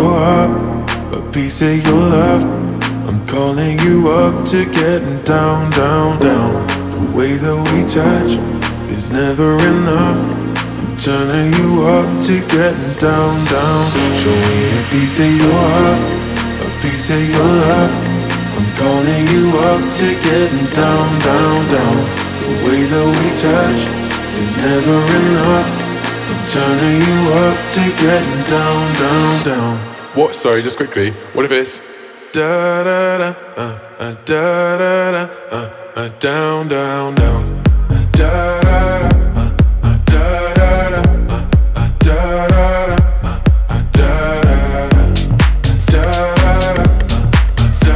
your heart, a piece of your love. I'm calling you up to getting down, down, down. The way that we touch is never enough. I'm turning you up to getting down, down. Show me a piece of your heart, a piece of your love. I'm calling you up to getting down, down, down. The way that we touch is never enough. I'm turning you up to getting down, down, down. What? Sorry, just quickly. What if it's Da da da, da da da, down, down, down. Da da da, da da da, da da da, da da da, da da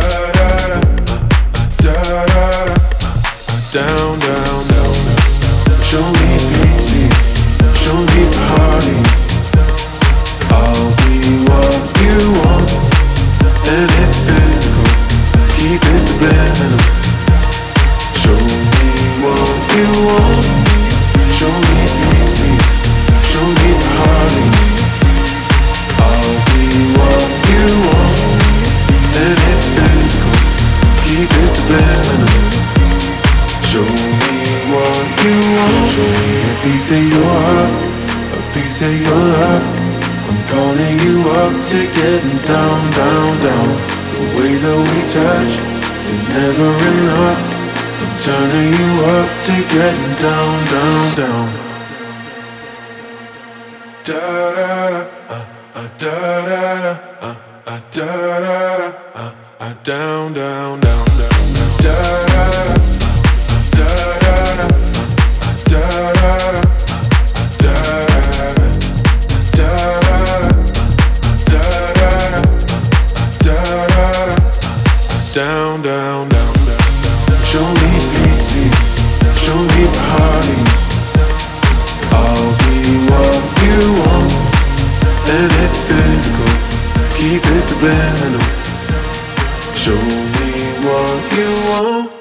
da, down, down, down. Show me easy, show me party. I'll be what you want, and it's physical. Keep it subliminal. Show me what you want. Show me easy, show me party. I'll be what you want, and it's physical. Keep it subliminal. Show me what you want. Show me a piece of your heart, a piece of your love. I'm calling you up to getting down, down, down. The way that we touch is never enough. I'm turning you up to getting down, down, down. Da da da, da da da, da da da, down, down, down, down, da da da. Da da da, da da da, da da da, da da da, down, down, down, down. Show me easy, show me party. I'll be what you want, and it's physical. Keep it subliminal. Show me what you want.